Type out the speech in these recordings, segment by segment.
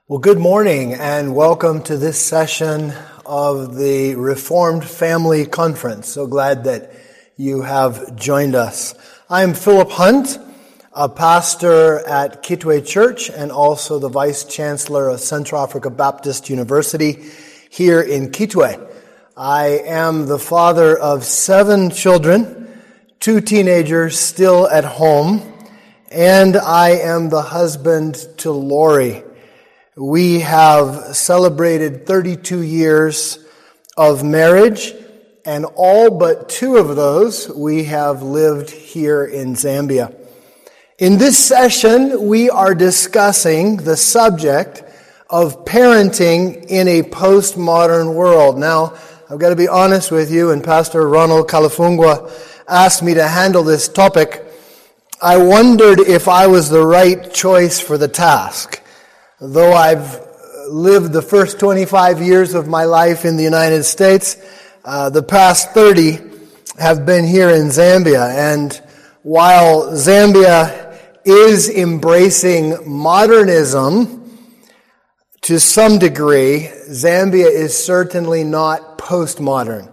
Well, good morning and welcome to this session of the Reformed Family Conference. So glad that you have joined us. I'm Philip Hunt, a pastor at Kitwe Church and also the Vice Chancellor of Central Africa Baptist University here in Kitwe. I am the father of 7 children, 2 teenagers still at home, and I am the husband to Lori. We have celebrated 32 years of marriage, and all but 2 of those we have lived here in Zambia. In this session, we are discussing the subject of parenting in a postmodern world. Now, I've got to be honest with you, and Pastor Ronald Kalafungwa asked me to handle this topic. I wondered if I was the right choice for the task. Though I've lived the first 25 years of my life in the United States, the past 30 have been here in Zambia. And while Zambia is embracing modernism to some degree, Zambia is certainly not postmodern.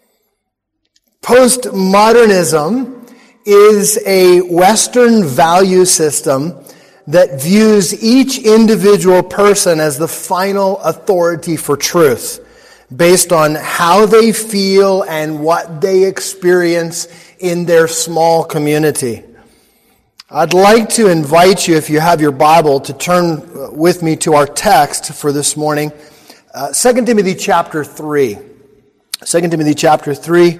Postmodernism is a Western value system that views each individual person as the final authority for truth, based on how they feel and what they experience in their small community. I'd like to invite you, if you have your Bible, to turn with me to our text for this morning, 2 Timothy chapter 3. 2 Timothy chapter 3,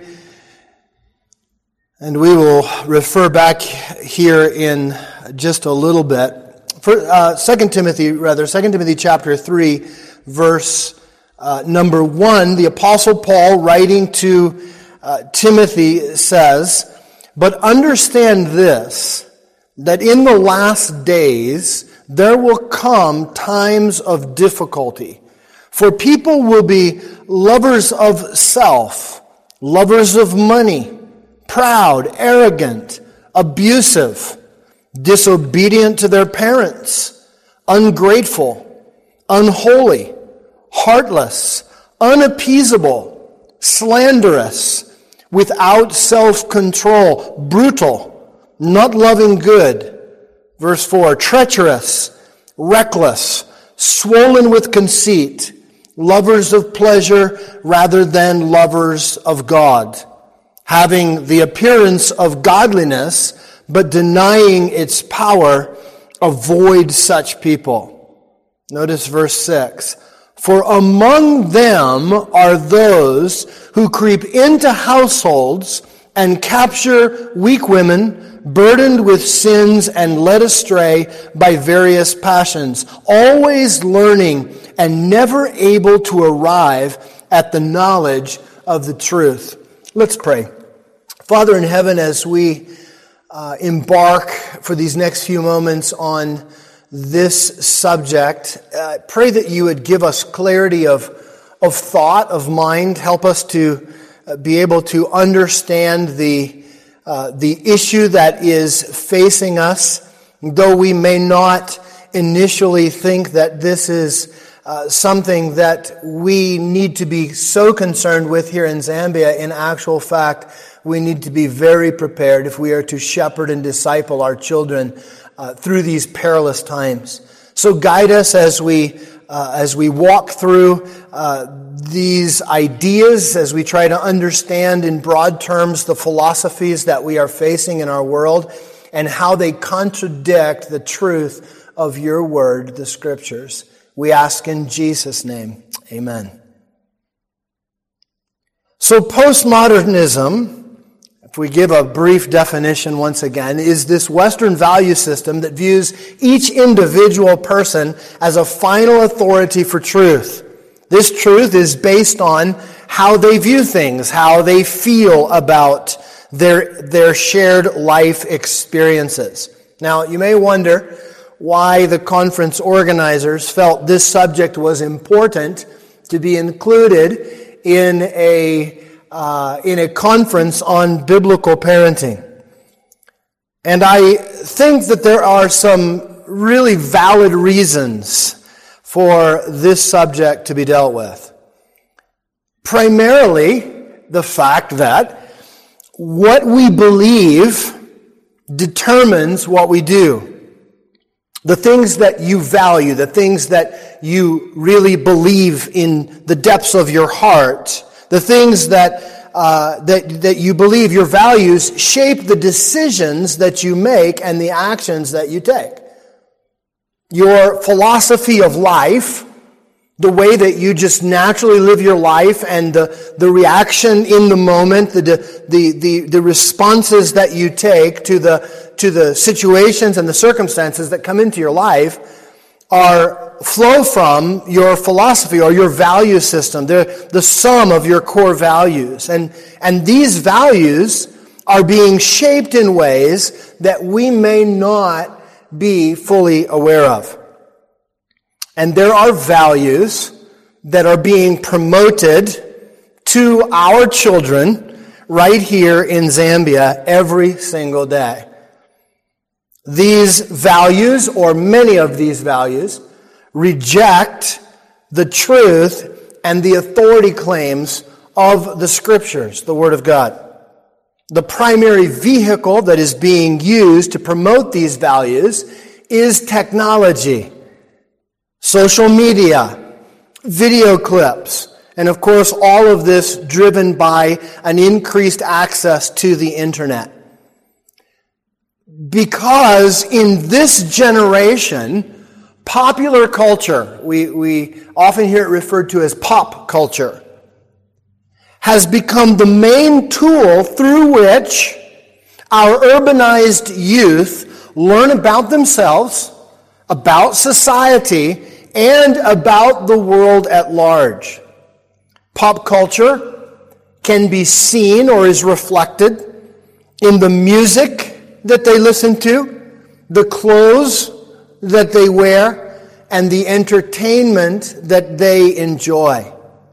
and we will refer back here in just a little bit. For 2 Timothy chapter 3, verse number 1, the Apostle Paul, writing to Timothy, says, "But understand this, that in the last days there will come times of difficulty. For people will be lovers of self, lovers of money, proud, arrogant, abusive, disobedient to their parents, ungrateful, unholy, heartless, unappeasable, slanderous, without self-control, brutal, not loving good." Verse 4, "Treacherous, reckless, swollen with conceit, lovers of pleasure rather than lovers of God, having the appearance of godliness, but denying its power. Avoid such people." Notice verse 6. "For among them are those who creep into households and capture weak women, burdened with sins and led astray by various passions, always learning and never able to arrive at the knowledge of the truth." Let's pray. Father in heaven, as we embark for these next few moments on this subject, pray that you would give us clarity of thought, of mind. Help us to be able to understand the issue that is facing us, though we may not initially think that this is something that we need to be so concerned with here in Zambia. In actual fact, we need to be very prepared if we are to shepherd and disciple our children through these perilous times. So guide us as we walk through these ideas, as we try to understand in broad terms the philosophies that we are facing in our world and how they contradict the truth of your word, the Scriptures. We ask in Jesus' name, amen. So postmodernism, if we give a brief definition once again, is this Western value system that views each individual person as a final authority for truth. This truth is based on how they view things, how they feel about their shared life experiences. Now, you may wonder why the conference organizers felt this subject was important to be included in a conference on biblical parenting. And I think that there are some really valid reasons for this subject to be dealt with. Primarily, the fact that what we believe determines what we do. The things that you value, the things that you really believe in the depths of your heart, the things that you believe, your values, shape the decisions that you make and the actions that you take. Your philosophy of life, the way that you just naturally live your life, and the reaction in the moment, the responses that you take to the situations and the circumstances that come into your life flow from your philosophy or your value system. They're the sum of your core values. And these values are being shaped in ways that we may not be fully aware of. And there are values that are being promoted to our children right here in Zambia every single day. These values, or many of these values, reject the truth and the authority claims of the Scriptures, the Word of God. The primary vehicle that is being used to promote these values is technology, social media, video clips, and of course all of this driven by an increased access to the internet. Because in this generation, popular culture, we often hear it referred to as pop culture, has become the main tool through which our urbanized youth learn about themselves, about society, and about the world at large. Pop culture can be seen or is reflected in the music that they listen to, the clothes that they wear, and the entertainment that they enjoy.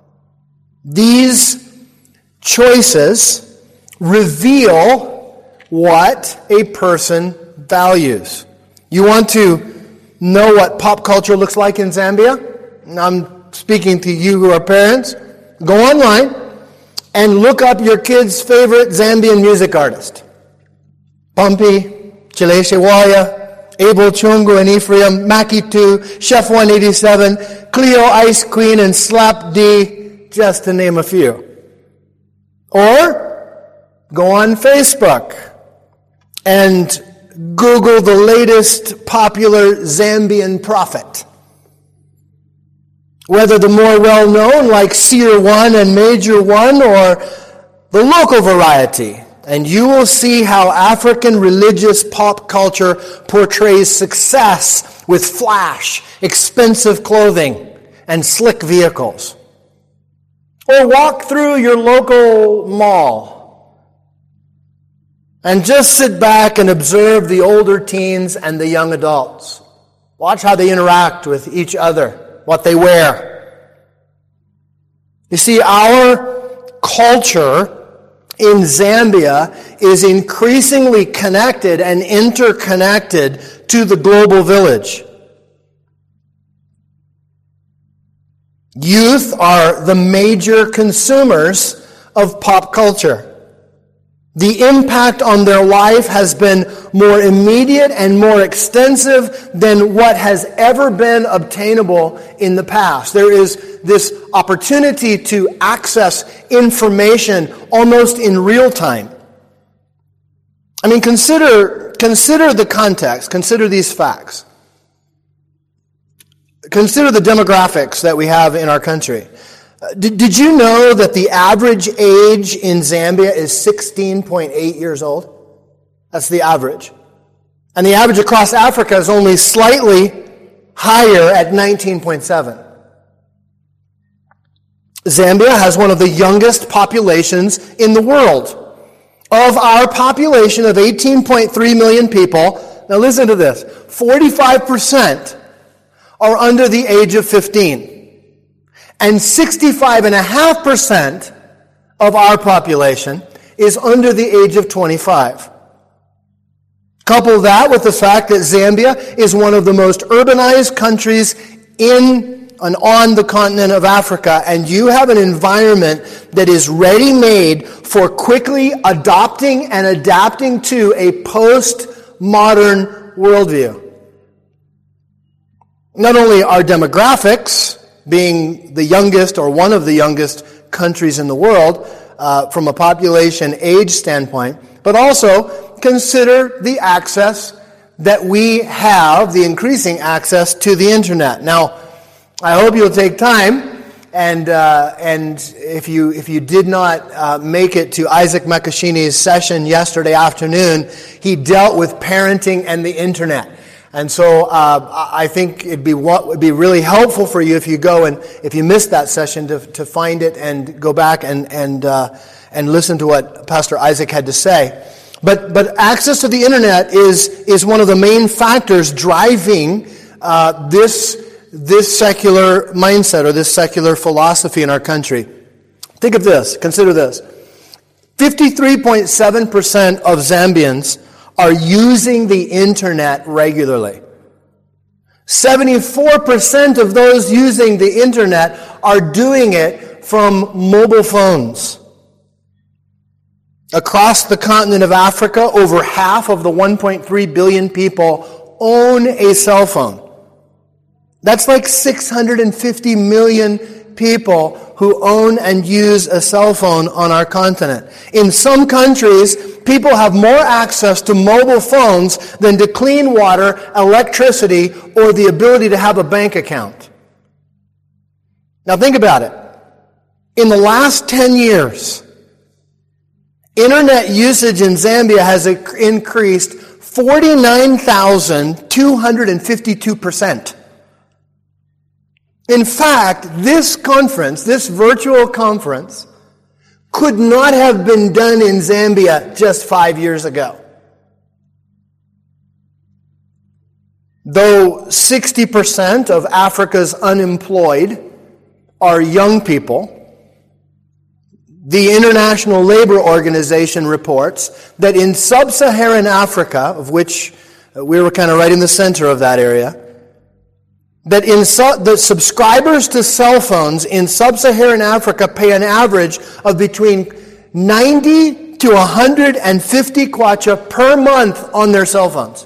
These choices reveal what a person values. You want to know what pop culture looks like in Zambia? I'm speaking to you who are parents. Go online and look up your kid's favorite Zambian music artist. Bumpy, Chileshe Waya, Abel Chungu and Ephraim, Mackie 2, Chef 187, Cleo Ice Queen, and Slap D, just to name a few. Or go on Facebook and Google the latest popular Zambian prophet. Whether the more well-known like Seer 1 and Major 1 or the local variety, and you will see how African religious pop culture portrays success with flash, expensive clothing, and slick vehicles. Or walk through your local mall and just sit back and observe the older teens and the young adults. Watch how they interact with each other, what they wear. You see, our culture in Zambia is increasingly connected and interconnected to the global village. Youth are the major consumers of pop culture. The impact on their life has been more immediate and more extensive than what has ever been obtainable in the past. There is this opportunity to access information almost in real time. I mean, consider the context. Consider these facts. Consider the demographics that we have in our country. Did you know that the average age in Zambia is 16.8 years old? That's the average. And the average across Africa is only slightly higher at 19.7. Zambia has one of the youngest populations in the world. Of our population of 18.3 million people, now listen to this, 45% are under the age of 15. And 65.5% of our population is under the age of 25. Couple that with the fact that Zambia is one of the most urbanized countries in and on the continent of Africa, and you have an environment that is ready-made for quickly adopting and adapting to a post-modern worldview. Not only our demographics, being the youngest or one of the youngest countries in the world from a population age standpoint, but also consider the access that we have, the increasing access to the internet. Now, I hope you'll take time, and if you did not make it to Isaac Makashini's session yesterday afternoon, he dealt with parenting and the internet. And so I think it'd be really helpful for you if you go and if you missed that session to find it and go back and listen to what Pastor Isaac had to say. But access to the internet is one of the main factors driving this secular mindset or this secular philosophy in our country. Think of this. Consider this. 53.7% of Zambians are using the internet regularly. 74% of those using the internet are doing it from mobile phones. Across the continent of Africa, over half of the 1.3 billion people own a cell phone. That's like 650 million people who own and use a cell phone on our continent. In some countries, people have more access to mobile phones than to clean water, electricity, or the ability to have a bank account. Now think about it. In the last 10 years, internet usage in Zambia has increased 49,252%. In fact, this virtual conference, could not have been done in Zambia just 5 years ago. Though 60% of Africa's unemployed are young people, the International Labor Organization reports that in sub-Saharan Africa, of which we were kind of right in the center of that area, that the subscribers to cell phones in sub-Saharan Africa pay an average of between 90 to 150 kwacha per month on their cell phones.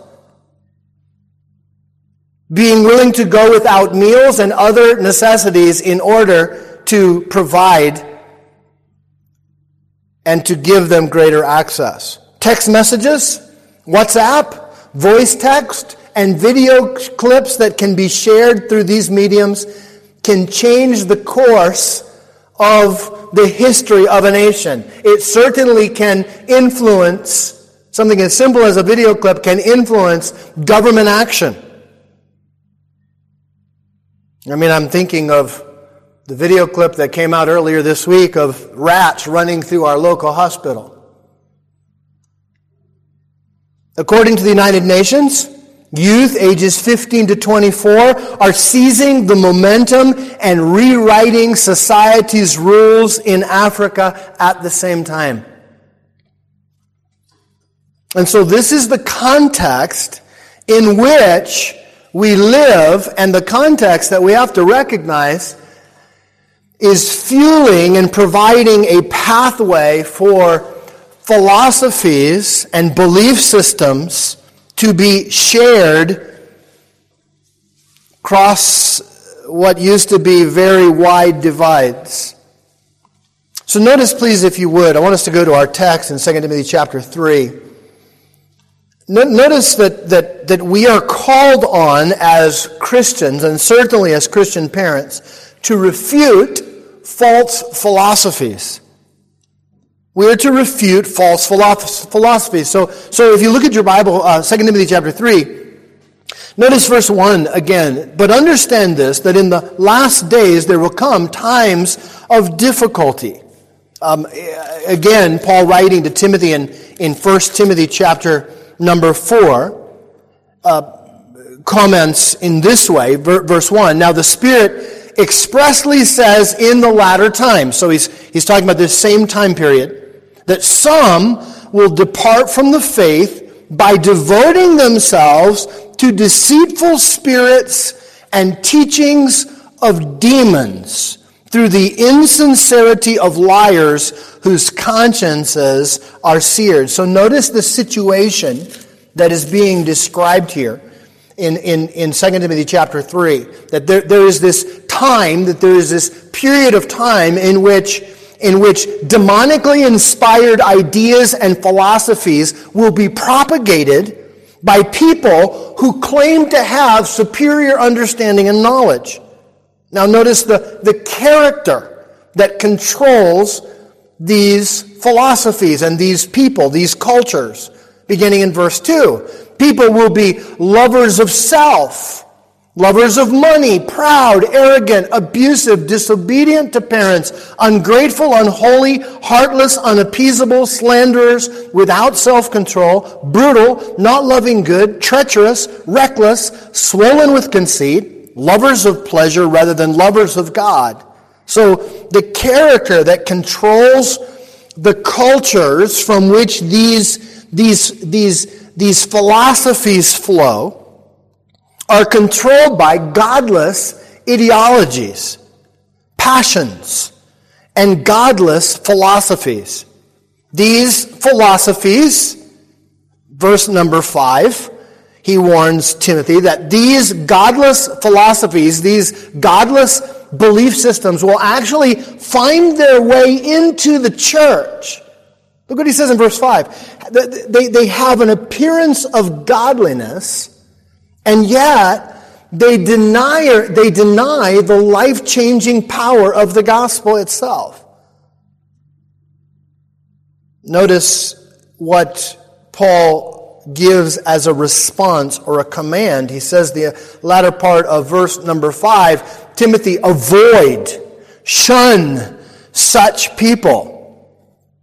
Being willing to go without meals and other necessities in order to provide and to give them greater access. Text messages, WhatsApp, voice text, and video clips that can be shared through these mediums can change the course of the history of a nation. It certainly can influence, something as simple as a video clip can influence government action. I mean, I'm thinking of the video clip that came out earlier this week of rats running through our local hospital. According to the United Nations, youth ages 15 to 24 are seizing the momentum and rewriting society's rules in Africa at the same time. And so this is the context in which we live, and the context that we have to recognize is fueling and providing a pathway for philosophies and belief systems to be shared across what used to be very wide divides. So notice, please, if you would, I want us to go to our text in 2 Timothy chapter 3. Notice that we are called on as Christians, and certainly as Christian parents, to refute false philosophies. We are to refute false philosophies. So if you look at your Bible, 2 Timothy chapter 3, notice verse 1 again. But understand this, that in the last days there will come times of difficulty. Again, Paul writing to Timothy in 1 Timothy chapter number 4, comments in this way, verse 1. Now the Spirit expressly says in the latter times, so he's talking about this same time period, that some will depart from the faith by devoting themselves to deceitful spirits and teachings of demons, through the insincerity of liars whose consciences are seared. So notice the situation that is being described here in 2 Timothy chapter 3. That there is this time, that there is this period of time in which demonically inspired ideas and philosophies will be propagated by people who claim to have superior understanding and knowledge. Now notice the character that controls these philosophies and these people, these cultures. Beginning in verse 2, people will be lovers of self, lovers of money, proud, arrogant, abusive, disobedient to parents, ungrateful, unholy, heartless, unappeasable, slanderers, without self-control, brutal, not loving good, treacherous, reckless, swollen with conceit, lovers of pleasure rather than lovers of God. So the character that controls the cultures from which these philosophies flow are controlled by godless ideologies, passions, and godless philosophies. These philosophies, verse number 5, he warns Timothy that these godless philosophies, these godless belief systems will actually find their way into the church. Look what he says in verse 5. They have an appearance of godliness, and yet they deny the life-changing power of the gospel itself. Notice what Paul gives as a response or a command. He says the latter part of verse number 5, Timothy, avoid, shun such people.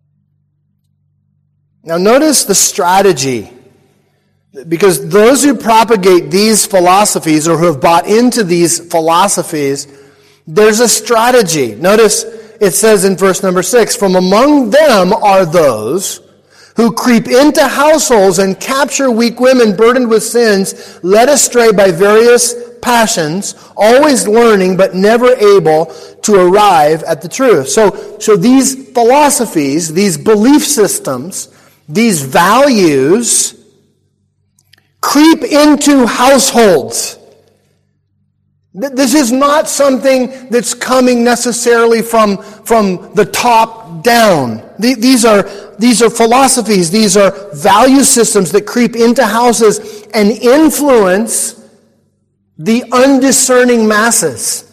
Now notice the strategy, because those who propagate these philosophies or who have bought into these philosophies, there's a strategy. Notice it says in verse number 6, from among them are those who creep into households and capture weak women burdened with sins, led astray by various passions, always learning but never able to arrive at the truth. So these philosophies, these belief systems, these values creep into households. This is not something that's coming necessarily from the top down. These are philosophies, these are value systems that creep into houses and influence the undiscerning masses.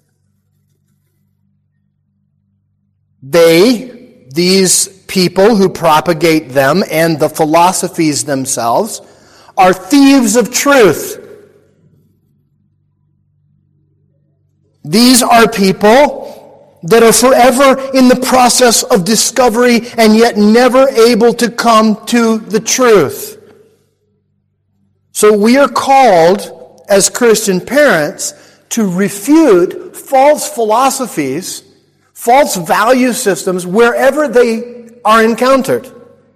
These people who propagate them and the philosophies themselves, are thieves of truth. These are people that are forever in the process of discovery and yet never able to come to the truth. So we are called as Christian parents to refute false philosophies, false value systems wherever they are encountered.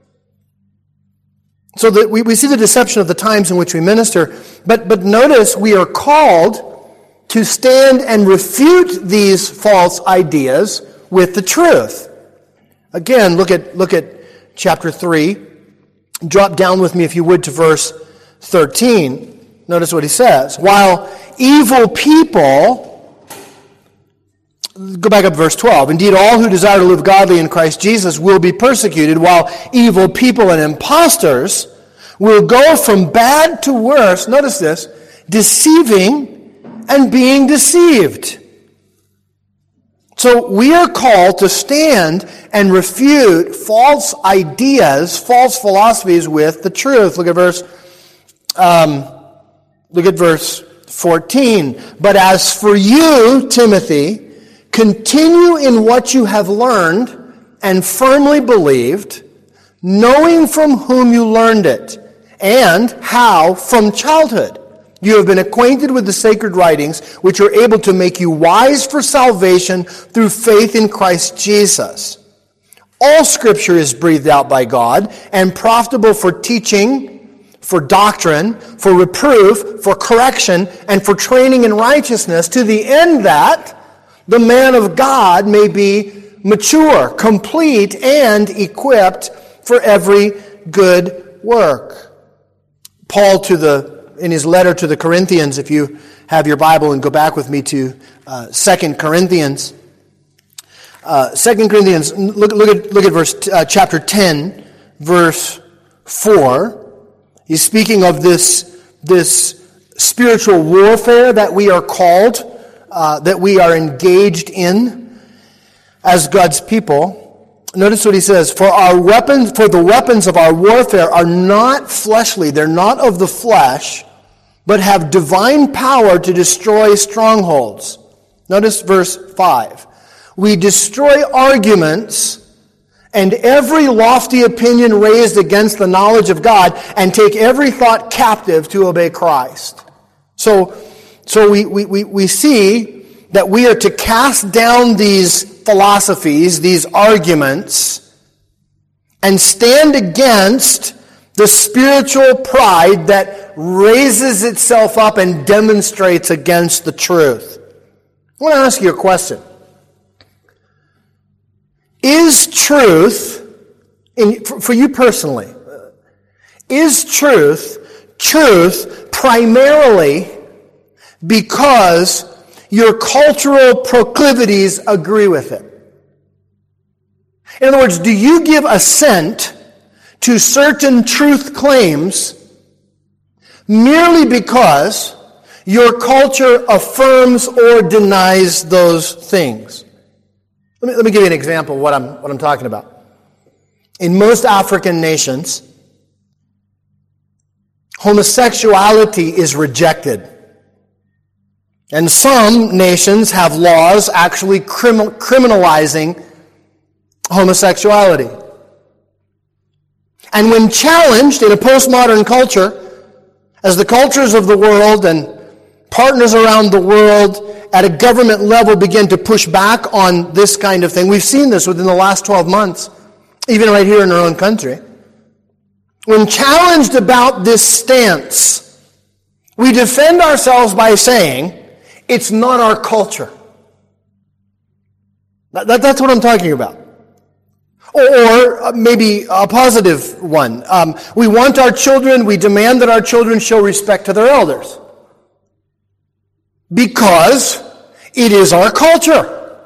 So that we see the deception of the times in which we minister, but notice we are called to stand and refute these false ideas with the truth. Again, look at chapter 3. Drop down with me, if you would, to verse 13. Notice what he says. While evil people, go back up to verse 12. Indeed, all who desire to live godly in Christ Jesus will be persecuted, while evil people and impostors will go from bad to worse, notice this, deceiving and being deceived. So we are called to stand and refute false ideas, false philosophies with the truth. Look at verse 14. But as for you, Timothy, continue in what you have learned and firmly believed, knowing from whom you learned it, and how from childhood you have been acquainted with the sacred writings, which are able to make you wise for salvation through faith in Christ Jesus. All Scripture is breathed out by God and profitable for teaching, for doctrine, for reproof, for correction, and for training in righteousness, to the end that the man of God may be mature, complete, and equipped for every good work. Paul in his letter to the Corinthians, if you have your Bible and go back with me to 2 Corinthians. 2 Corinthians, look at verse chapter 10, verse 4. He's speaking of this spiritual warfare that we are called, that we are engaged in as God's people. Notice what he says, for the weapons of our warfare are not fleshly, they're not of the flesh, but have divine power to destroy strongholds. Notice verse 5. We destroy arguments and every lofty opinion raised against the knowledge of God, and take every thought captive to obey Christ. So we see that we are to cast down these philosophies, these arguments, and stand against the spiritual pride that raises itself up and demonstrates against the truth. I want to ask you a question. Is truth, for you personally, is truth primarily because your cultural proclivities agree with it? In other words, do you give assent to certain truth claims merely because your culture affirms or denies those things? Let me give you an example of what I'm talking about. In most African nations, homosexuality is rejected. And some nations have laws actually criminalizing homosexuality. And when challenged in a postmodern culture, as the cultures of the world and partners around the world at a government level begin to push back on this kind of thing. We've seen this within the last 12 months, even right here in our own country. When challenged about this stance, we defend ourselves by saying, it's not our culture. That's what I'm talking about. Or maybe a positive one. We want our children, we demand that our children show respect to their elders. Because it is our culture.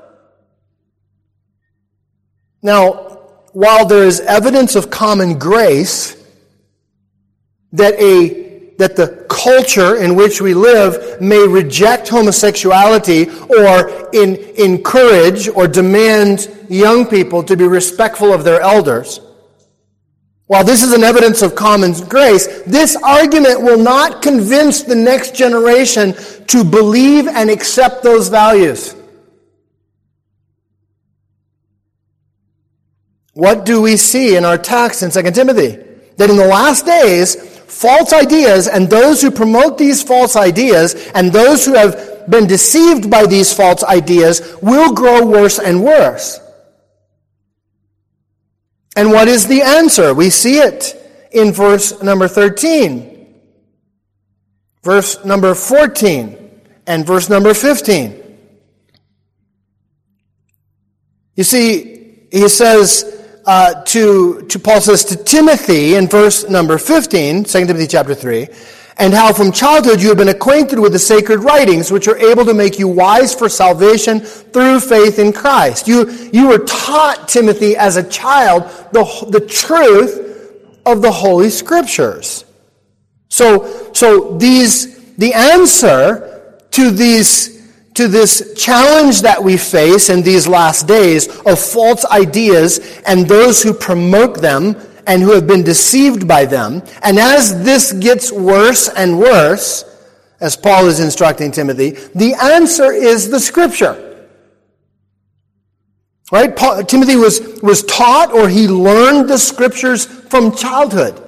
Now, while there is evidence of common grace that the culture in which we live may reject homosexuality or encourage or demand young people to be respectful of their elders, while this is an evidence of common grace, this argument will not convince the next generation to believe and accept those values. What do we see in our text in 2 Timothy? That in the last days, false ideas and those who promote these false ideas and those who have been deceived by these false ideas will grow worse and worse. And what is the answer? We see it in verse number 13, verse number 14, and verse number 15. You see, he says Paul says to Timothy in verse number 15, 2 Timothy chapter 3, and how from childhood you have been acquainted with the sacred writings, which are able to make you wise for salvation through faith in Christ. You were taught, Timothy, as a child, the truth of the Holy Scriptures. So the answer to this challenge that we face in these last days of false ideas and those who promote them and who have been deceived by them. And as this gets worse and worse, as Paul is instructing Timothy, the answer is the Scripture. Right? Timothy was taught, or he learned the Scriptures from childhood.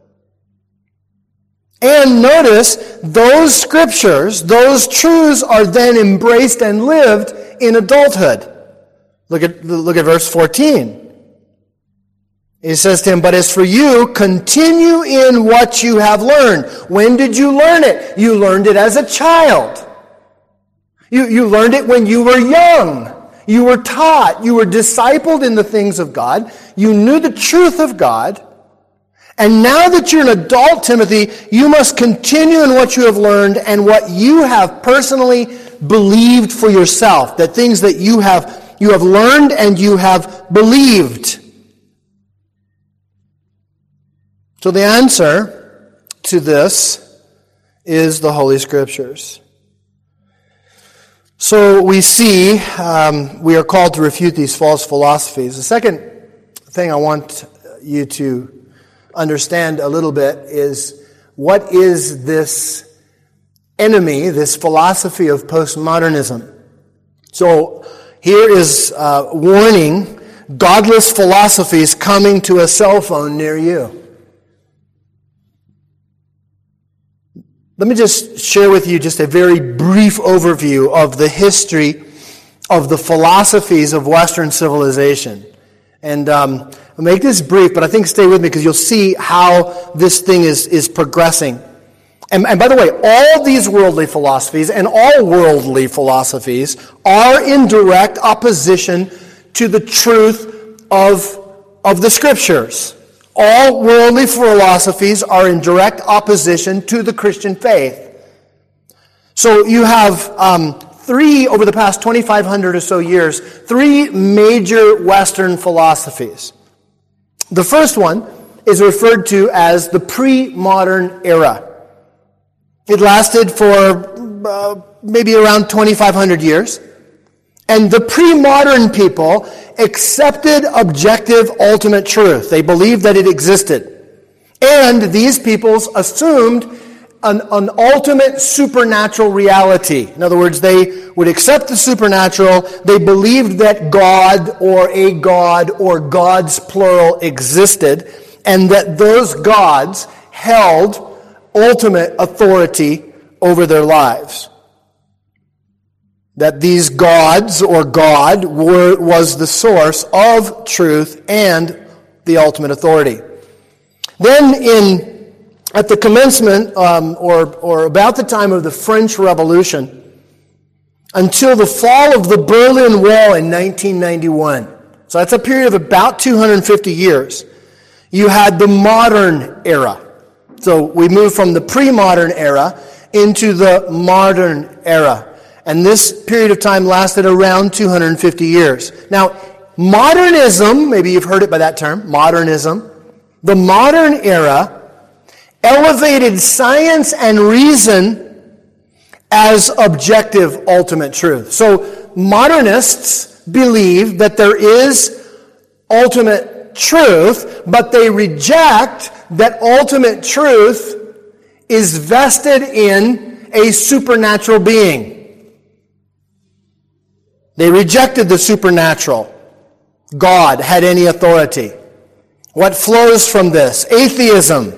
And notice, those Scriptures, those truths are then embraced and lived in adulthood. Look at verse 14. He says to him, but as for you, continue in what you have learned. When did you learn it? You learned it as a child. You learned it when you were young. You were taught. You were discipled in the things of God. You knew the truth of God. And now that you're an adult, Timothy, you must continue in what you have learned and what you have personally believed for yourself. The things that you have learned and you have believed. So the answer to this is the Holy Scriptures. So we see we are called to refute these false philosophies. The second thing I want you to understand a little bit is what is this enemy, this philosophy of postmodernism. So here is warning, godless philosophies coming to a cell phone near you. Let me just share with you just a very brief overview of the history of the philosophies of Western civilization. And I'll make this brief, but I think stay with me because you'll see how this thing is progressing. And by the way, all these worldly philosophies and all worldly philosophies are in direct opposition to the truth of the Scriptures. All worldly philosophies are in direct opposition to the Christian faith. So you have over the past 2,500 or so years, three major Western philosophies. The first one is referred to as the pre-modern era. It lasted for maybe around 2,500 years. And the pre-modern people accepted objective ultimate truth. They believed that it existed. And these peoples assumed an ultimate supernatural reality. In other words, they would accept the supernatural. They believed that God or gods plural existed, and that those gods held ultimate authority over their lives. That these gods or God was the source of truth and the ultimate authority. Then at the commencement or about the time of the French Revolution until the fall of the Berlin Wall in 1991. So that's a period of about 250 years. You had the modern era. So we moved from the pre-modern era into the modern era. And this period of time lasted around 250 years. Now, modernism, maybe you've heard it by that term, modernism, the modern era elevated science and reason as objective ultimate truth. So modernists believe that there is ultimate truth, but they reject that ultimate truth is vested in a supernatural being. They rejected the supernatural. God had any authority. What flows from this? Atheism,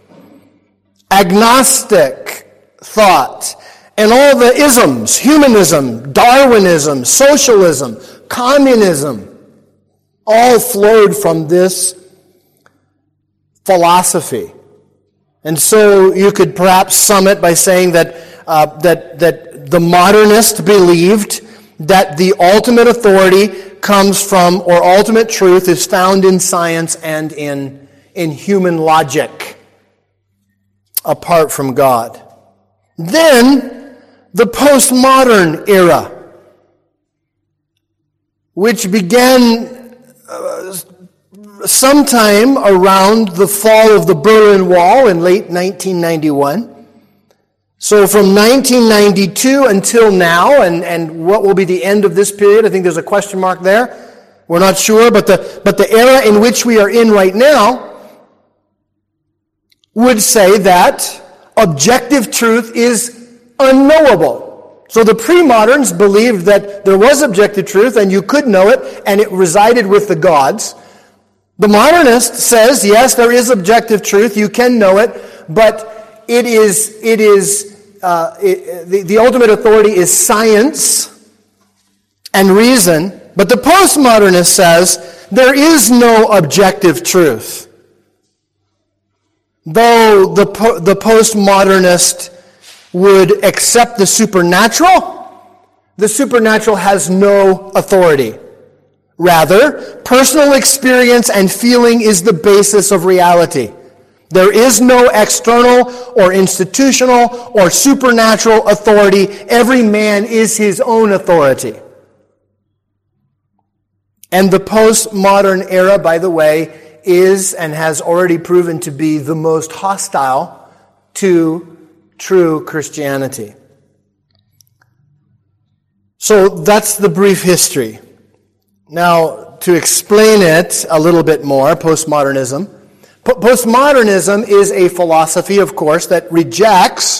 agnostic thought, and all the isms, humanism, Darwinism, socialism, communism, all flowed from this philosophy. And so you could perhaps sum it by saying that the modernist believed that the ultimate authority comes from, or ultimate truth is found in science and in human logic, apart from God. Then, the postmodern era, which began sometime around the fall of the Berlin Wall in late 1991. So from 1992 until now, and what will be the end of this period, I think there's a question mark there. We're not sure, but the era in which we are in right now would say that objective truth is unknowable. So the pre-moderns believed that there was objective truth and you could know it, and it resided with the gods. The modernist says, yes, there is objective truth, you can know it, but the ultimate authority is science and reason, but the postmodernist says there is no objective truth. Though the postmodernist would accept the supernatural has no authority. Rather, personal experience and feeling is the basis of reality. There is no external or institutional or supernatural authority. Every man is his own authority. And the postmodern era, by the way, is and has already proven to be the most hostile to true Christianity. So that's the brief history. Now, to explain it a little bit more, postmodernism. Postmodernism is a philosophy, of course, that rejects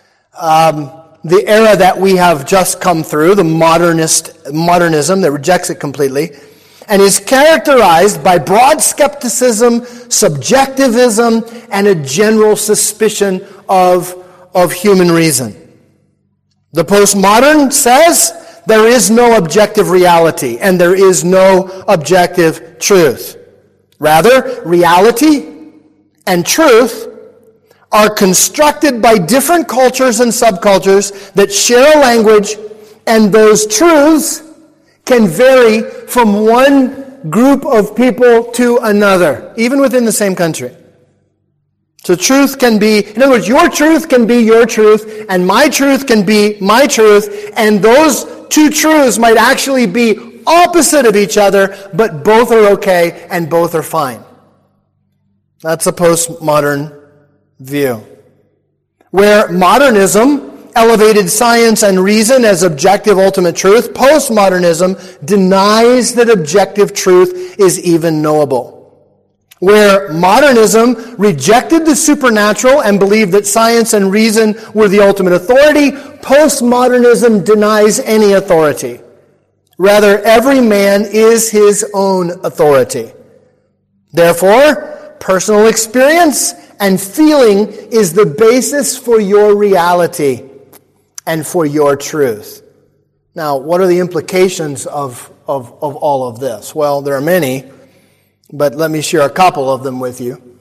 the era that we have just come through, the modernism that rejects it completely, and is characterized by broad skepticism, subjectivism, and a general suspicion of human reason. The postmodern says there is no objective reality and there is no objective truth. Rather, reality and truth are constructed by different cultures and subcultures that share a language, and those truths can vary from one group of people to another, even within the same country. So truth can be, in other words, your truth can be your truth, and my truth can be my truth, and those two truths might actually be opposite of each other, but both are okay and both are fine. That's a postmodern view. Where modernism elevated science and reason as objective ultimate truth, postmodernism denies that objective truth is even knowable. Where modernism rejected the supernatural and believed that science and reason were the ultimate authority, postmodernism denies any authority. Rather, every man is his own authority. Therefore, personal experience and feeling is the basis for your reality and for your truth. Now, what are the implications of all of this? Well, there are many, but let me share a couple of them with you.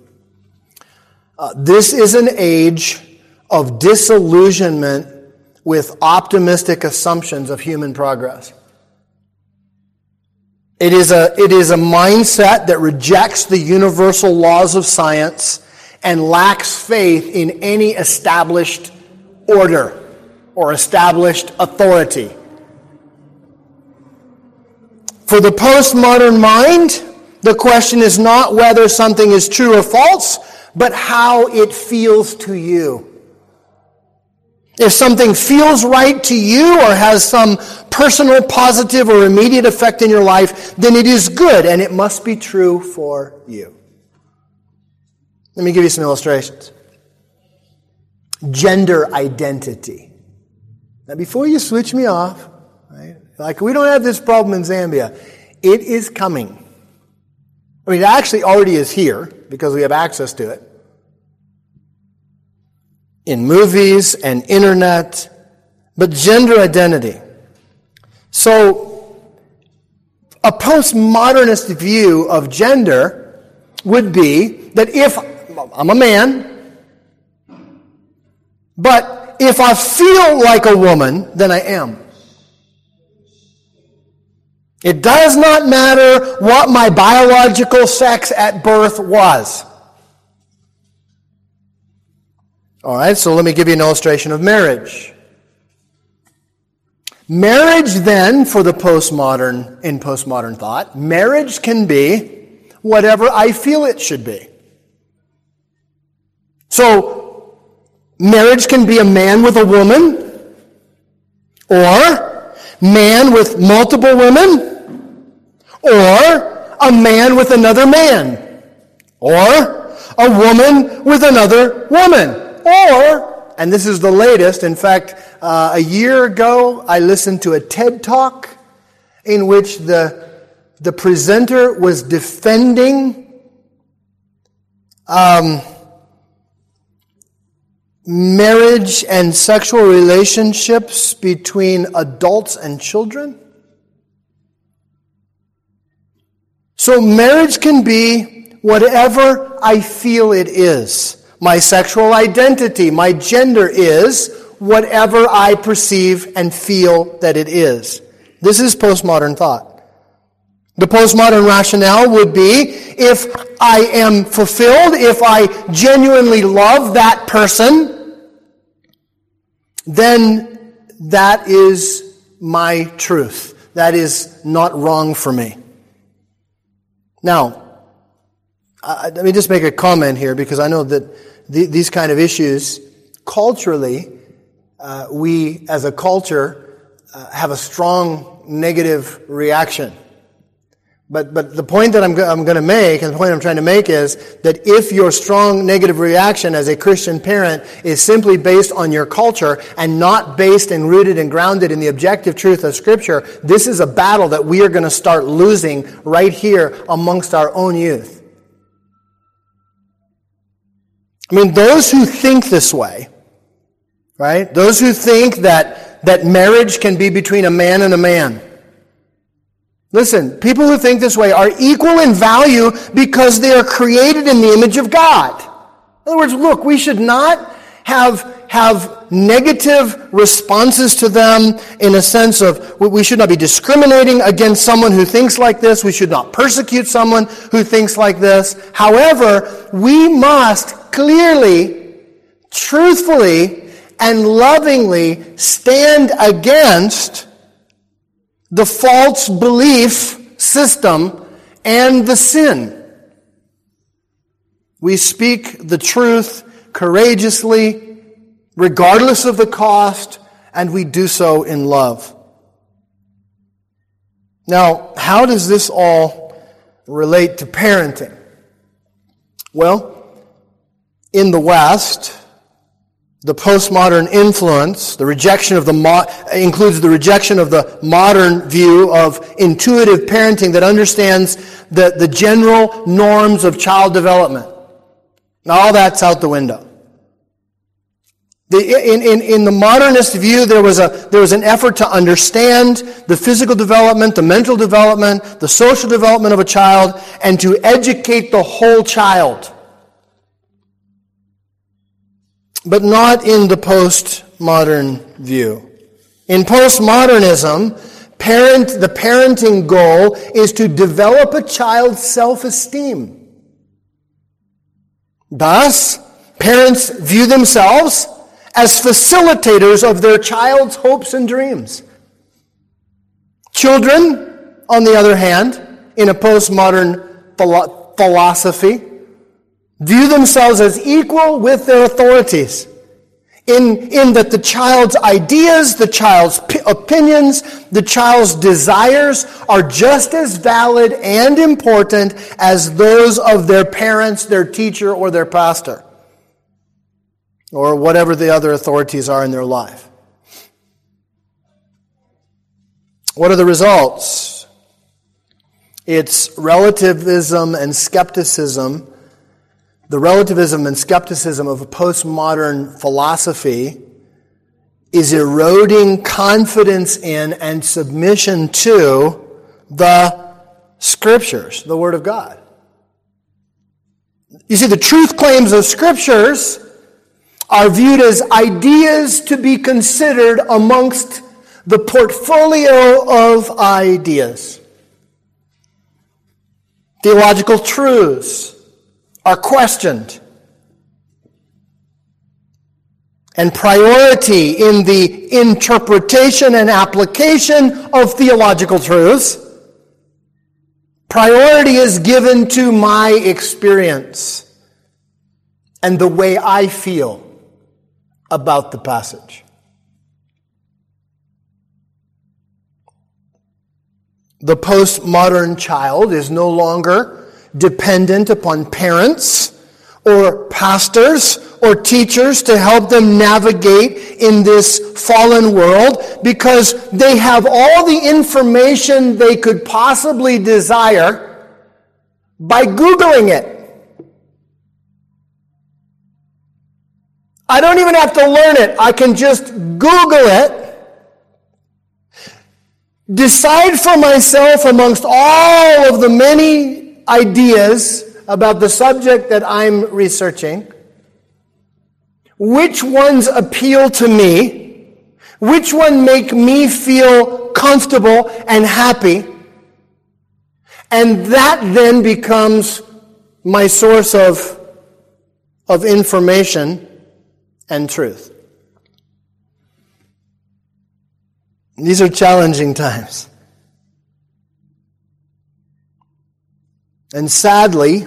This is an age of disillusionment with optimistic assumptions of human progress. It is a mindset that rejects the universal laws of science and lacks faith in any established order or established authority. For the postmodern mind, the question is not whether something is true or false, but how it feels to you. If something feels right to you or has some personal, positive, or immediate effect in your life, then it is good and it must be true for you. Let me give you some illustrations. Gender identity. Now, before you switch me off, right, like we don't have this problem in Zambia, it is coming. I mean, it actually already is here because we have access to it. In movies and internet, but gender identity. So, a postmodernist view of gender would be that if I'm a man, but if I feel like a woman, then I am. It does not matter what my biological sex at birth was. All right, so let me give you an illustration of marriage. Marriage then, for the postmodern thought, marriage can be whatever I feel it should be. So, marriage can be a man with a woman, or man with multiple women, or a man with another man, or a woman with another woman. Or, and this is the latest, in fact, a year ago I listened to a TED Talk in which the presenter was defending marriage and sexual relationships between adults and children. So marriage can be whatever I feel it is. My sexual identity, my gender is whatever I perceive and feel that it is. This is postmodern thought. The postmodern rationale would be, if I am fulfilled, if I genuinely love that person, then that is my truth. That is not wrong for me. Now, let me just make a comment here, because I know that these kind of issues, culturally, we as a culture have a strong negative reaction. But the point that I'm going to make, and the point I'm trying to make, is that if your strong negative reaction as a Christian parent is simply based on your culture and not based and rooted and grounded in the objective truth of Scripture, this is a battle that we are going to start losing right here amongst our own youth. I mean, those who think this way, right? Those who think that marriage can be between a man and a man. Listen, people who think this way are equal in value because they are created in the image of God. In other words, look, we should not have negative responses to them in a sense of we should not be discriminating against someone who thinks like this. We should not persecute someone who thinks like this. However, we must clearly, truthfully, and lovingly stand against the false belief system and the sin. We speak the truth courageously, regardless of the cost, and we do so in love. Now, how does this all relate to parenting? Well, in the West, the postmodern influence, the rejection of includes the rejection of the modern view of intuitive parenting that understands the general norms of child development. Now, all that's out the window. In the modernist view, there was an effort to understand the physical development, the mental development, the social development of a child, and to educate the whole child. But not in the postmodern view. In postmodernism, the parenting goal is to develop a child's self-esteem. Thus, parents view themselves as facilitators of their child's hopes and dreams. Children, on the other hand, in a postmodern philosophy, view themselves as equal with their authorities, in that the child's ideas, the child's opinions, the child's desires are just as valid and important as those of their parents, their teacher, or their pastor, or whatever the other authorities are in their life. What are the results? It's relativism and skepticism. The relativism and skepticism of a postmodern philosophy is eroding confidence in and submission to the Scriptures, the Word of God. You see, the truth claims of Scriptures are viewed as ideas to be considered amongst the portfolio of ideas. Theological truths are questioned. And priority in the interpretation and application of theological truths, priority is given to my experience and the way I feel about the passage. The postmodern child is no longer dependent upon parents or pastors or teachers to help them navigate in this fallen world, because they have all the information they could possibly desire by Googling it. I don't even have to learn it. I can just Google it. decide for myself amongst all of the many ideas about the subject that I'm researching, which ones appeal to me, which one make me feel comfortable and happy, and that then becomes my source of information and truth. These are challenging times. And sadly,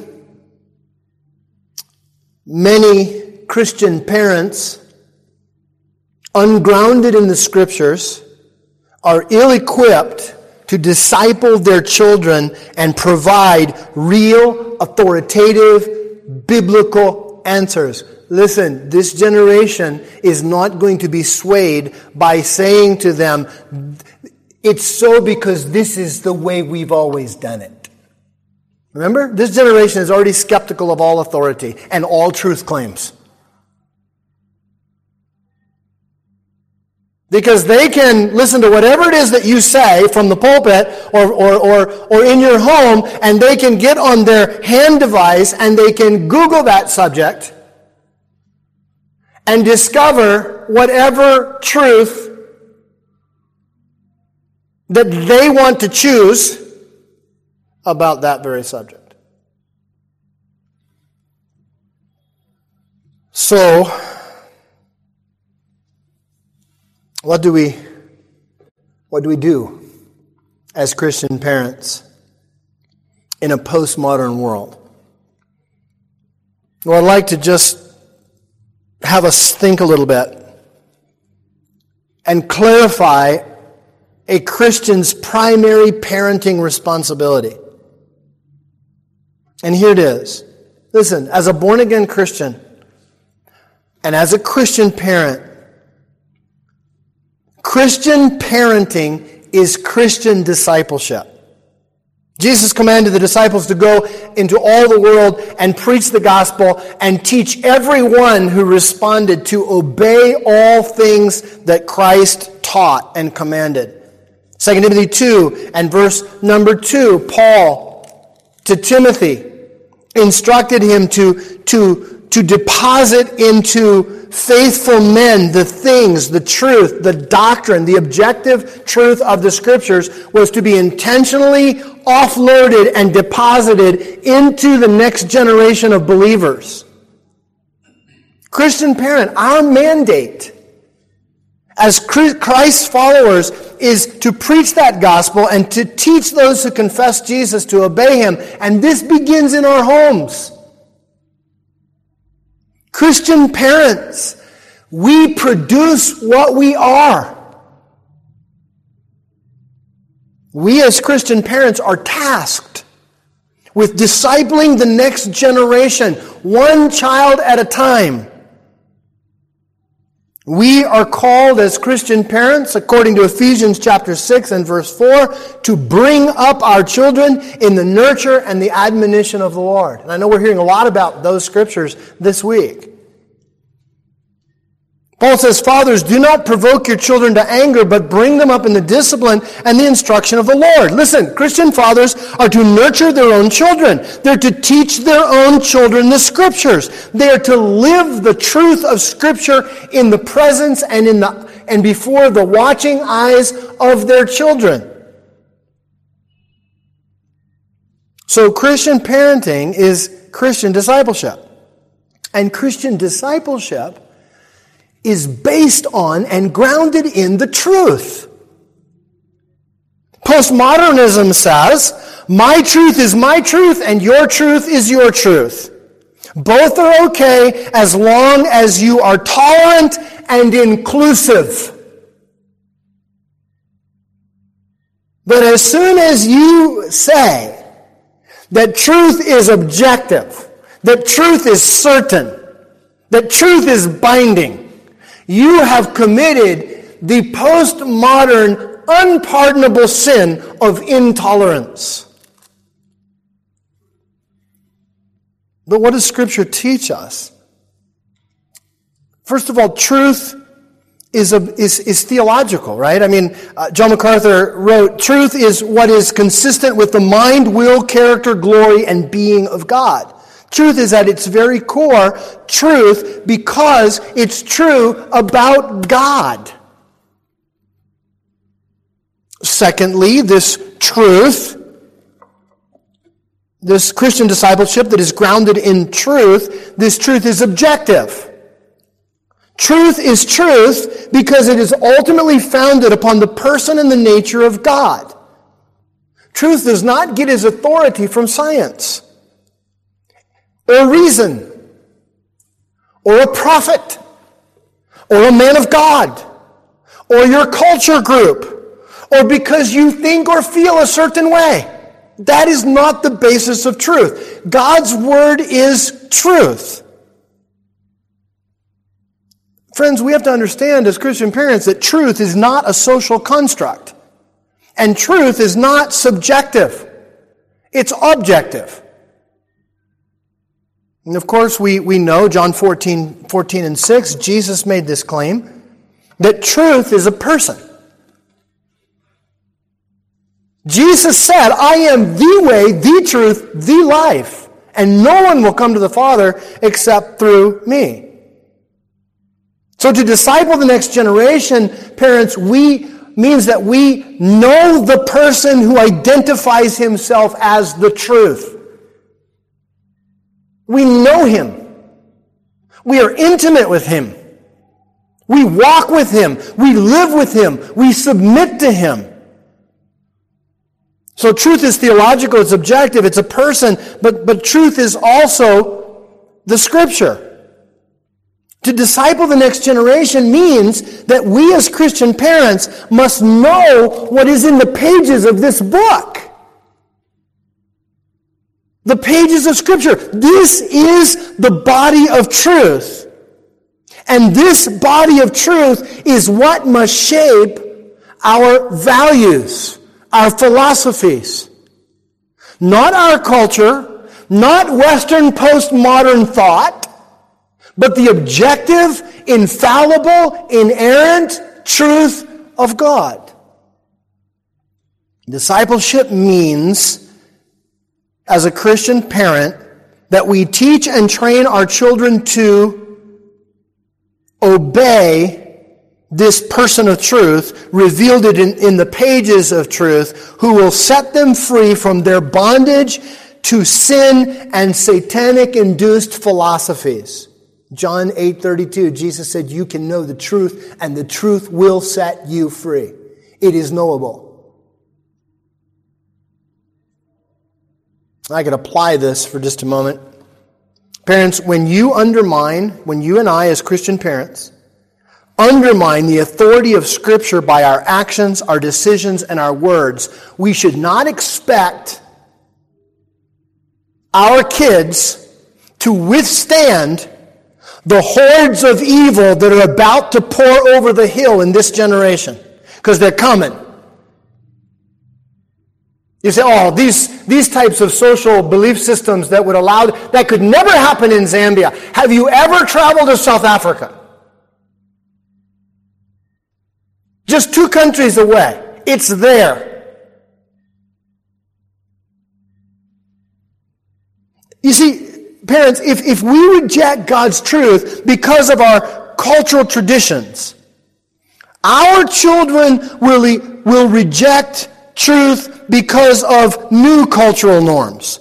many Christian parents, ungrounded in the Scriptures, are ill-equipped to disciple their children and provide real, authoritative, biblical answers. Listen, this generation is not going to be swayed by saying to them, it's so because this is the way we've always done it. Remember, this generation is already skeptical of all authority and all truth claims. Because they can listen to whatever it is that you say from the pulpit or in your home, and they can get on their hand device and they can Google that subject and discover whatever truth that they want to choose about that very subject. So, what do we do as Christian parents in a postmodern world? Well, I'd like to just have us think a little bit and clarify a Christian's primary parenting responsibility. And here it is. Listen, as a born-again Christian and as a Christian parent, Christian parenting is Christian discipleship. Jesus commanded the disciples to go into all the world and preach the gospel and teach everyone who responded to obey all things that Christ taught and commanded. 2 Timothy 2 and verse number 2, Paul to Timothy instructed him to deposit into faithful men the things, the truth, the doctrine, the objective truth of the Scriptures was to be intentionally offloaded and deposited into the next generation of believers. Christian parent, our mandate as Christ's followers is to preach that gospel and to teach those who confess Jesus to obey Him. And this begins in our homes. Christian parents, we produce what we are. We as Christian parents are tasked with discipling the next generation, one child at a time. We are called as Christian parents, according to Ephesians chapter 6 and verse 4, to bring up our children in the nurture and the admonition of the Lord. And I know we're hearing a lot about those scriptures this week. Paul says, fathers, do not provoke your children to anger, but bring them up in the discipline and the instruction of the Lord. Listen, Christian fathers are to nurture their own children. They're to teach their own children the Scriptures. They are to live the truth of Scripture in the presence and before the watching eyes of their children. So Christian parenting is Christian discipleship. And Christian discipleship is based on and grounded in the truth. Postmodernism says, my truth is my truth and your truth is your truth. Both are okay as long as you are tolerant and inclusive. But as soon as you say that truth is objective, that truth is certain, that truth is binding, you have committed the postmodern, unpardonable sin of intolerance. But what does Scripture teach us? First of all, truth is theological, right? I mean, John MacArthur wrote, truth is what is consistent with the mind, will, character, glory, and being of God. Truth is at its very core truth because it's true about God. Secondly, this truth, this Christian discipleship that is grounded in truth, this truth is objective. Truth is truth because it is ultimately founded upon the person and the nature of God. Truth does not get its authority from science, or reason, or a prophet, or a man of God, or your culture group, or because you think or feel a certain way. That is not the basis of truth. God's word is truth. Friends, we have to understand as Christian parents that truth is not a social construct. And truth is not subjective. It's objective. And of course, we know, John 14 and 6, Jesus made this claim, that truth is a person. Jesus said, I am the way, the truth, the life, and no one will come to the Father except through me. So to disciple the next generation, parents, means that we know the person who identifies himself as the truth. We know him. We are intimate with him. We walk with him. We live with him. We submit to him. So truth is theological, it's objective, it's a person, but truth is also the Scripture. To disciple the next generation means that we as Christian parents must know what is in the pages of this book. The pages of Scripture. This is the body of truth. And this body of truth is what must shape our values, our philosophies. Not our culture, not Western postmodern thought, but the objective, infallible, inerrant truth of God. Discipleship means, as a Christian parent, that we teach and train our children to obey this person of truth, revealed it in the pages of truth, who will set them free from their bondage to sin and satanic-induced philosophies. John 8:32, Jesus said, you can know the truth, and the truth will set you free. It is knowable. I could apply this for just a moment. Parents, when you and I as Christian parents, undermine the authority of Scripture by our actions, our decisions, and our words, we should not expect our kids to withstand the hordes of evil that are about to pour over the hill in this generation, because they're coming. You say, these types of social belief systems that could never happen in Zambia. Have you ever traveled to South Africa? Just 2 countries away. It's there. You see, parents, if we reject God's truth because of our cultural traditions, our children will reject truth because of new cultural norms.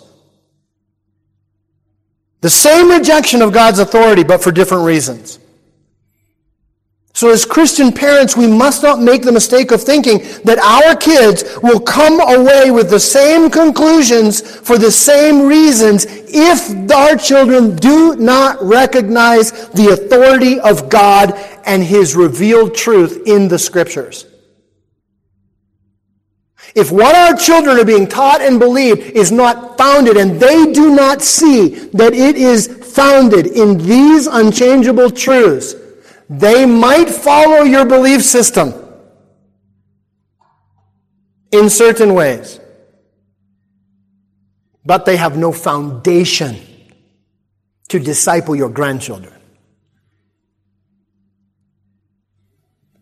The same rejection of God's authority, but for different reasons. So as Christian parents, we must not make the mistake of thinking that our kids will come away with the same conclusions for the same reasons if our children do not recognize the authority of God and His revealed truth in the Scriptures. If what our children are being taught and believed is not founded, and they do not see that it is founded in these unchangeable truths, they might follow your belief system in certain ways, but they have no foundation to disciple your grandchildren.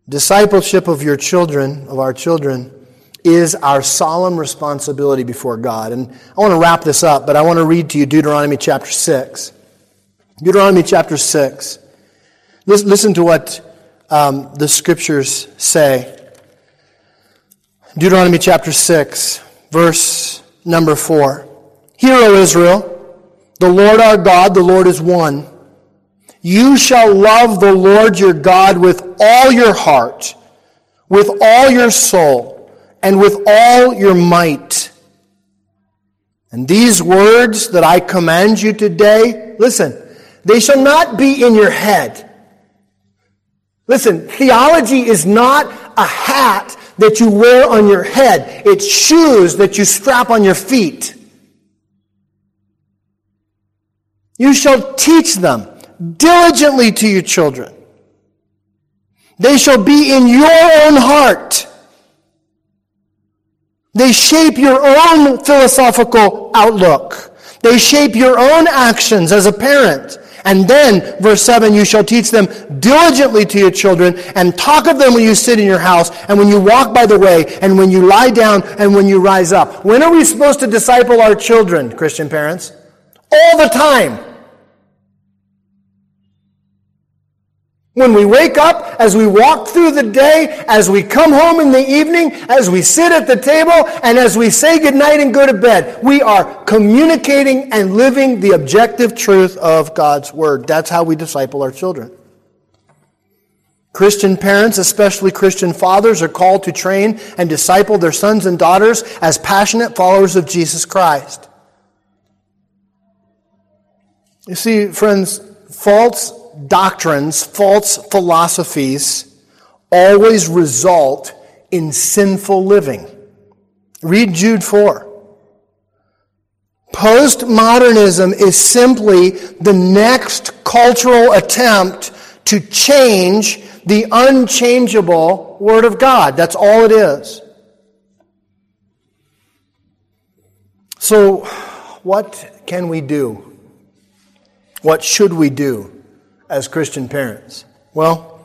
Discipleship of your children, of our children, is our solemn responsibility before God. And I want to wrap this up, but I want to read to you Deuteronomy chapter 6. Deuteronomy chapter 6. Listen to what the Scriptures say. Deuteronomy chapter 6, verse number 4. Hear, O Israel, the Lord our God, the Lord is one. You shall love the Lord your God with all your heart, with all your soul, and with all your might. And these words that I command you today, listen, they shall not be in your head. Listen, theology is not a hat that you wear on your head. It's shoes that you strap on your feet. You shall teach them diligently to your children. They shall be in your own heart. They shape your own philosophical outlook. They shape your own actions as a parent. And then, verse 7, you shall teach them diligently to your children, and talk of them when you sit in your house, and when you walk by the way, and when you lie down, and when you rise up. When are we supposed to disciple our children, Christian parents? All the time. When we wake up, as we walk through the day, as we come home in the evening, as we sit at the table, and as we say goodnight and go to bed, we are communicating and living the objective truth of God's Word. That's how we disciple our children. Christian parents, especially Christian fathers, are called to train and disciple their sons and daughters as passionate followers of Jesus Christ. You see, friends, false doctrines, false philosophies always result in sinful living. Read Jude 4. Postmodernism is simply the next cultural attempt to change the unchangeable Word of God. That's all it is. So, what can we do? What should we do as Christian parents? Well,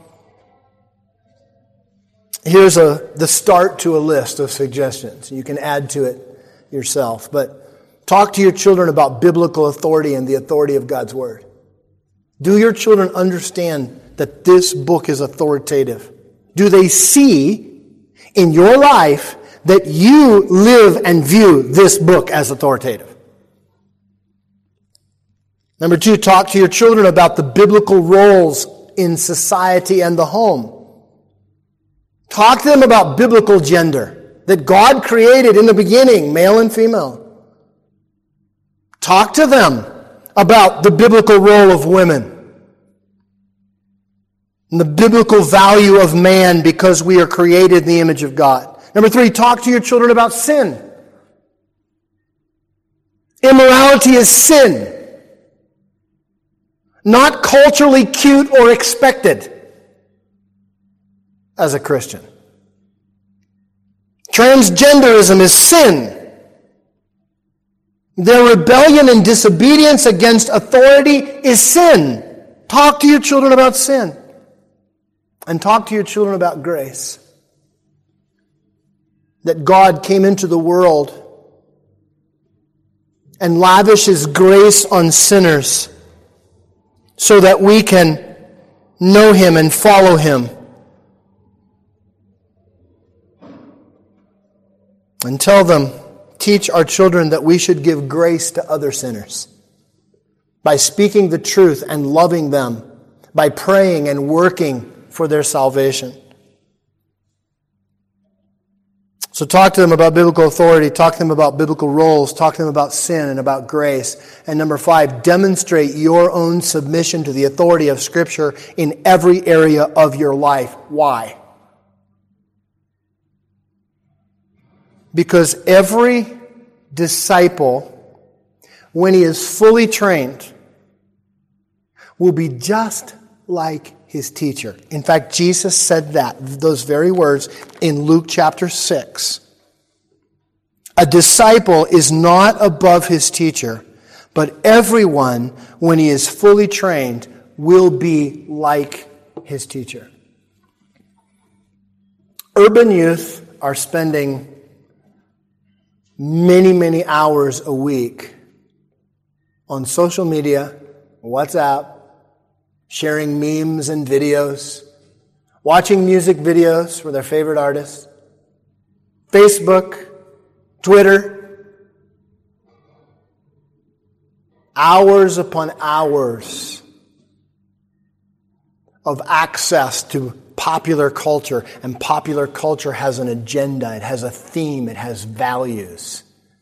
here's the start to a list of suggestions. You can add to it yourself. But talk to your children about biblical authority and the authority of God's Word. Do your children understand that this book is authoritative? Do they see in your life that you live and view this book as authoritative? Number 2, talk to your children about the biblical roles in society and the home. Talk to them about biblical gender, that God created in the beginning, male and female. Talk to them about the biblical role of women and the biblical value of man because we are created in the image of God. Number 3, talk to your children about sin. Immorality is sin. Not culturally cute or expected as a Christian. Transgenderism is sin. Their rebellion and disobedience against authority is sin. Talk to your children about sin. And talk to your children about grace. That God came into the world and lavishes grace on sinners so that we can know Him and follow Him. And tell them, teach our children that we should give grace to other sinners by speaking the truth and loving them, by praying and working for their salvation. So talk to them about biblical authority, talk to them about biblical roles, talk to them about sin and about grace. And number 5, demonstrate your own submission to the authority of Scripture in every area of your life. Why? Because every disciple, when he is fully trained, will be just like his teacher. In fact, Jesus said those very words in Luke chapter 6. A disciple is not above his teacher, but everyone, when he is fully trained, will be like his teacher. Urban youth are spending many, many hours a week on social media, WhatsApp, sharing memes and videos, watching music videos for their favorite artists, Facebook, Twitter, hours upon hours of access to popular culture, and popular culture has an agenda, it has a theme, it has values.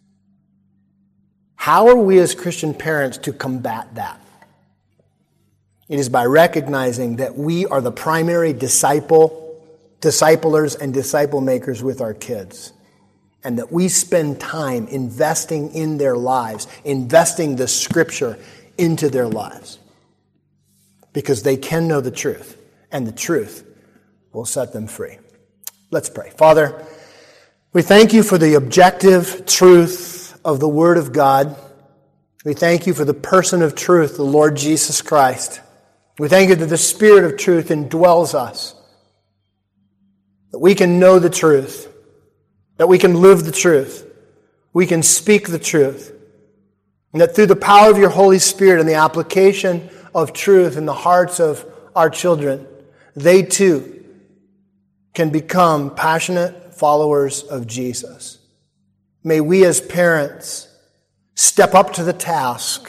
How are we as Christian parents to combat that? It is by recognizing that we are the primary disciplers and disciple makers with our kids, and that we spend time investing in their lives, investing the Scripture into their lives, because they can know the truth, and the truth will set them free. Let's pray. Father, we thank you for the objective truth of the Word of God. We thank you for the person of truth, the Lord Jesus Christ. We thank you that the Spirit of truth indwells us, that we can know the truth, that we can live the truth, we can speak the truth, and that through the power of your Holy Spirit and the application of truth in the hearts of our children, they too can become passionate followers of Jesus. May we as parents step up to the task.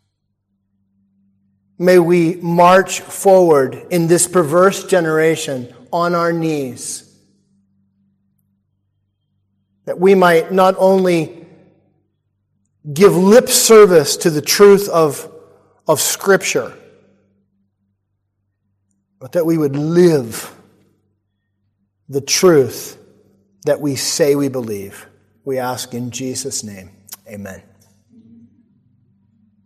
May we march forward in this perverse generation on our knees, that we might not only give lip service to the truth of Scripture, but that we would live the truth that we say we believe. We ask in Jesus' name. Amen.